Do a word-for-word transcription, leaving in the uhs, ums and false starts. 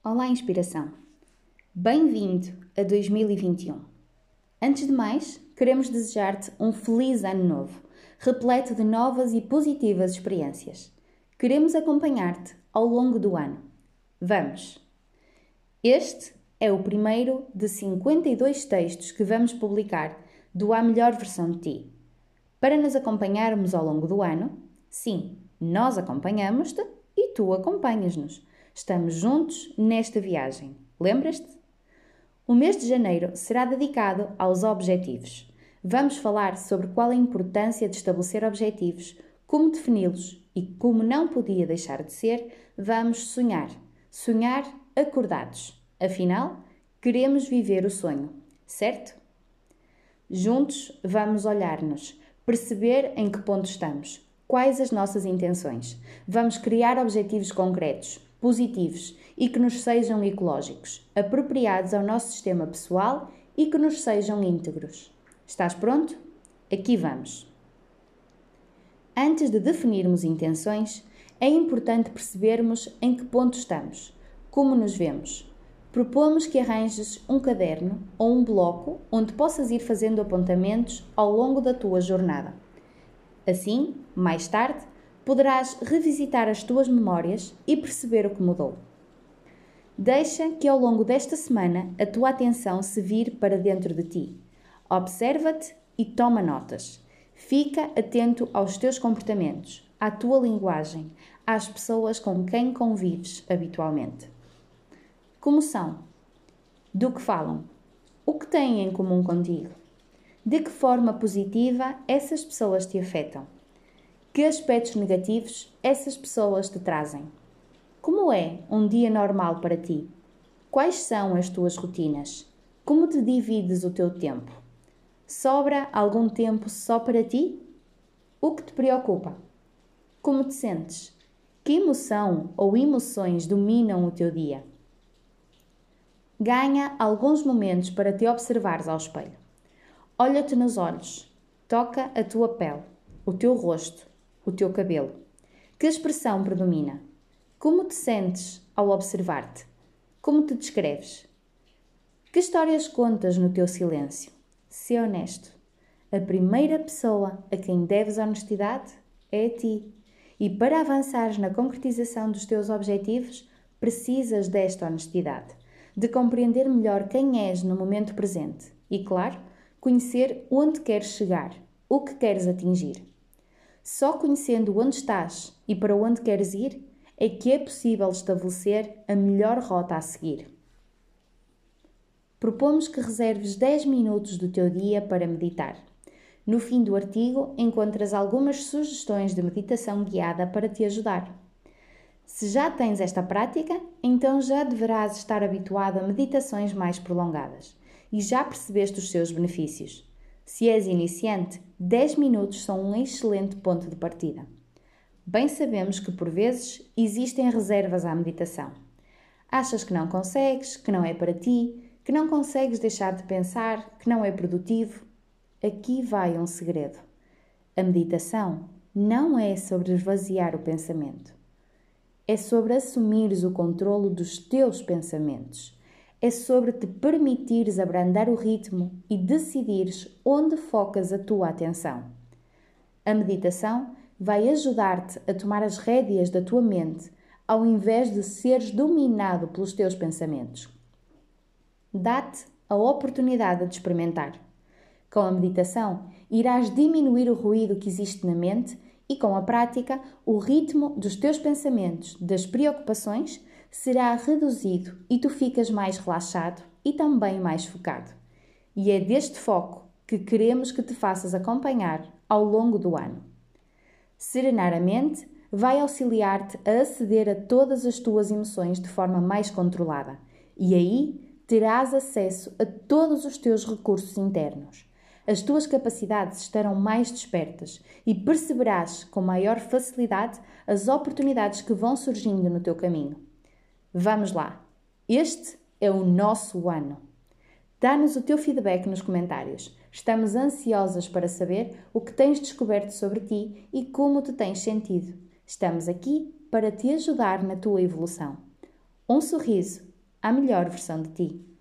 Olá, inspiração! Bem-vindo a dois mil e vinte e um. Antes de mais, queremos desejar-te um feliz ano novo, repleto de novas e positivas experiências. Queremos acompanhar-te ao longo do ano. Vamos! Este é o primeiro de cinquenta e dois textos que vamos publicar do A Melhor Versão de Ti. Para nos acompanharmos ao longo do ano, sim, nós acompanhamos-te e tu acompanhas-nos. Estamos juntos nesta viagem. Lembras-te? O mês de janeiro será dedicado aos objetivos. Vamos falar sobre qual a importância de estabelecer objetivos, como defini-los e, como não podia deixar de ser, vamos sonhar. Sonhar acordados. Afinal, queremos viver o sonho, certo? Juntos vamos olhar-nos, perceber em que ponto estamos, quais as nossas intenções. Vamos criar objetivos concretos, positivos e que nos sejam ecológicos, apropriados ao nosso sistema pessoal e que nos sejam íntegros. Estás pronto? Aqui vamos! Antes de definirmos intenções, é importante percebermos em que ponto estamos, como nos vemos. Propomos que arranjes um caderno ou um bloco onde possas ir fazendo apontamentos ao longo da tua jornada. Assim, mais tarde, poderás revisitar as tuas memórias e perceber o que mudou. Deixa que ao longo desta semana a tua atenção se vire para dentro de ti. Observa-te e toma notas. Fica atento aos teus comportamentos, à tua linguagem, às pessoas com quem convives habitualmente. Como são? Do que falam? O que têm em comum contigo? De que forma positiva essas pessoas te afetam? Que aspectos negativos essas pessoas te trazem? Como é um dia normal para ti? Quais são as tuas rotinas? Como te divides o teu tempo? Sobra algum tempo só para ti? O que te preocupa? Como te sentes? Que emoção ou emoções dominam o teu dia? Ganha alguns momentos para te observares ao espelho. Olha-te nos olhos, toca a tua pele, o teu rosto, o teu cabelo. Que expressão predomina? Como te sentes ao observar-te? Como te descreves? Que histórias contas no teu silêncio? Sê honesto. A primeira pessoa a quem deves honestidade é a ti. E para avançares na concretização dos teus objetivos, precisas desta honestidade, de compreender melhor quem és no momento presente e, claro, conhecer onde queres chegar, o que queres atingir. Só conhecendo onde estás e para onde queres ir é que é possível estabelecer a melhor rota a seguir. Propomos que reserves dez minutos do teu dia para meditar. No fim do artigo encontras algumas sugestões de meditação guiada para te ajudar. Se já tens esta prática, então já deverás estar habituado a meditações mais prolongadas e já percebeste os seus benefícios. Se és iniciante, dez minutos são um excelente ponto de partida. Bem sabemos que, por vezes, existem reservas à meditação. Achas que não consegues, que não é para ti, que não consegues deixar de pensar, que não é produtivo? Aqui vai um segredo. A meditação não é sobre esvaziar o pensamento. É sobre assumires o controlo dos teus pensamentos. É sobre te permitires abrandar o ritmo e decidires onde focas a tua atenção. A meditação vai ajudar-te a tomar as rédeas da tua mente, ao invés de seres dominado pelos teus pensamentos. Dá-te a oportunidade de experimentar. Com a meditação, irás diminuir o ruído que existe na mente e, com a prática, o ritmo dos teus pensamentos, das preocupações, será reduzido e tu ficas mais relaxado e também mais focado. E é deste foco que queremos que te faças acompanhar ao longo do ano. Serenar a mente vai auxiliar-te a aceder a todas as tuas emoções de forma mais controlada e aí terás acesso a todos os teus recursos internos. As tuas capacidades estarão mais despertas e perceberás com maior facilidade as oportunidades que vão surgindo no teu caminho. Vamos lá! Este é o nosso ano. Dá-nos o teu feedback nos comentários. Estamos ansiosas para saber o que tens descoberto sobre ti e como te tens sentido. Estamos aqui para te ajudar na tua evolução. Um sorriso à melhor versão de ti.